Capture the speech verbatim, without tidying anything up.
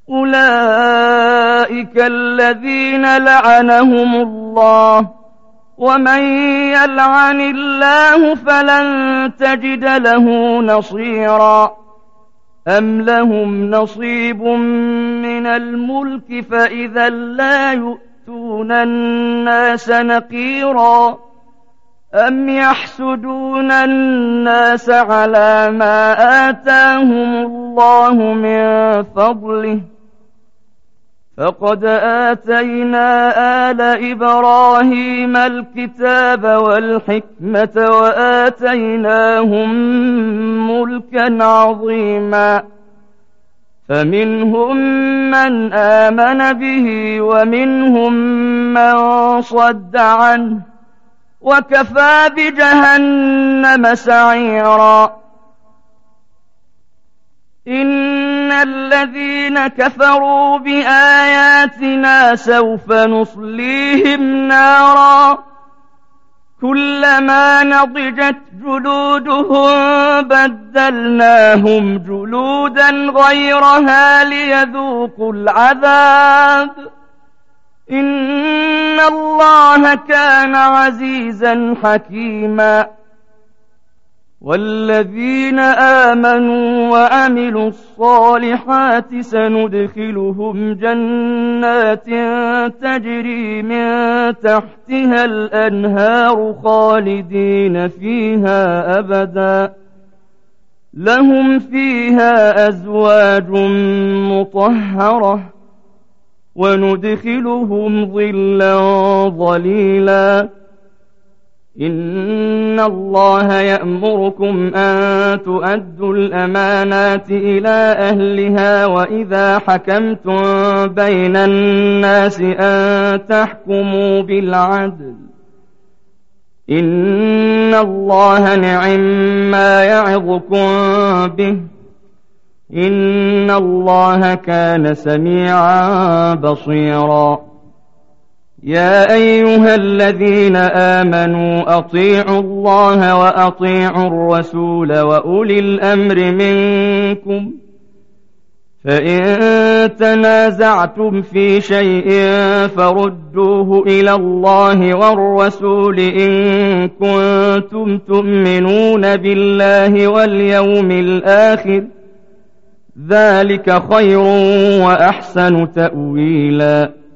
أولئك الذين لعنهم الله، ومن يلعن الله فلن تجد له نصيرا. أم لهم نصيب من الملك فإذا لا يؤتون الناس نقيرا. أم يحسدون الناس على ما آتاهم الله من فضله، فقد آتينا آل إبراهيم الكتاب والحكمة وآتيناهم ملكا عظيما. فمنهم من آمن به ومنهم من صد عنه، وكفى بجهنم سعيرا. إن الذين كفروا بآياتنا سوف نصليهم نارا كلما نضجت جلودهم بدلناهم جلودا غيرها ليذوقوا العذاب. إن الله كان عزيزا حكيما. والذين آمنوا وعملوا الصالحات سندخلهم جنات تجري من تحتها الأنهار خالدين فيها أبدا، لهم فيها أزواج مطهرة، وندخلهم ظلا ظليلا. إن الله يأمركم أن تؤدوا الأمانات إلى أهلها، وإذا حكمتم بين الناس أن تحكموا بالعدل. إن الله نعم ما يعظكم به، إن الله كان سميعا بصيرا. يا أيها الذين آمنوا أطيعوا الله وأطيعوا الرسول وأولي الأمر منكم، فإن تنازعتم في شيء فردوه إلى الله والرسول إن كنتم تؤمنون بالله واليوم الآخر، ذلك خير وأحسن تأويلا.